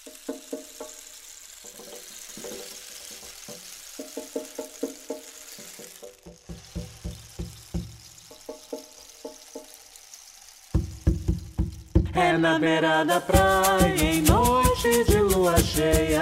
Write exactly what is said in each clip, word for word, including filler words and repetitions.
É na beira da praia, em noite de lua cheia.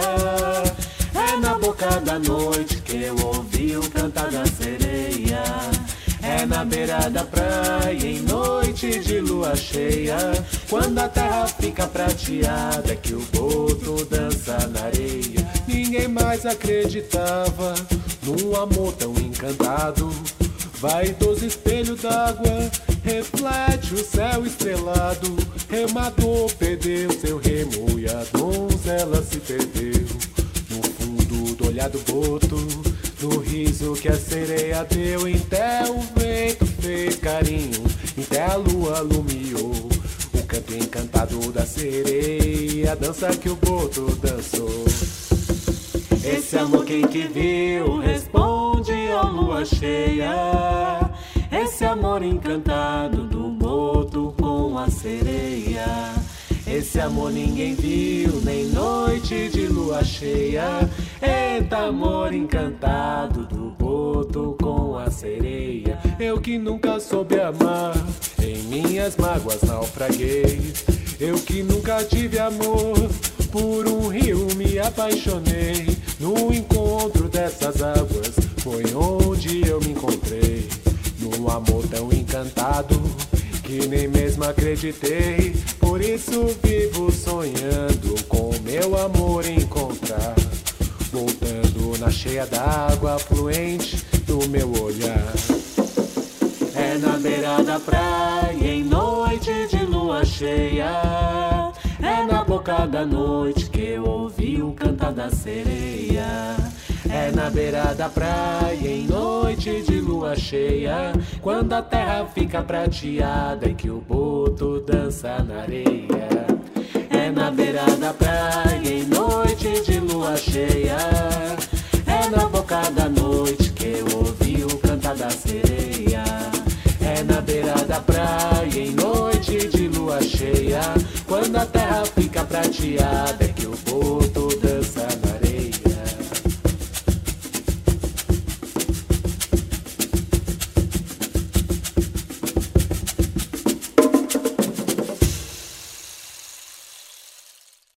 É na boca da noite que eu ouvi o cantar da sereia. É na beira da praia, em noite de lua cheia. Quando a terra fica prateada, que o boto dança na areia. Ninguém mais acreditava num amor tão encantado. Vaidoso espelho d'água, reflete o céu estrelado. Remador perdeu seu remo e a donzela se perdeu. No fundo do olhar do boto, no riso que a sereia deu. Até o vento fez carinho, até a lua alumiou o canto encantado da sereia, a dança que o boto dançou. Esse amor quem que viu responde ó lua cheia. Esse amor encantado do boto com a sereia. Esse amor ninguém viu, nem noite de lua cheia. Eita amor encantado do boto com a sereia. Eu que nunca soube amar, em minhas mágoas naufraguei. Eu que nunca tive amor, por um rio me apaixonei. No encontro dessas águas foi onde eu me encontrei. Num amor tão encantado que nem mesmo acreditei. Por isso vivo sonhando com meu amor encontrar. Voltando na cheia d'água fluente do meu olhar. É na beira da praia, em noite de lua cheia. É na boca da noite que eu ouvi o cantar da sereia. É na beira da praia, em noite de lua cheia. Quando a terra fica prateada e que o boto dança na areia. É na beira da praia, em noite de lua cheia. É na boca da noite que eu ouvi o cantar da sereia. É na beira da praia, em noite de lua cheia. Quando a terra fica prateada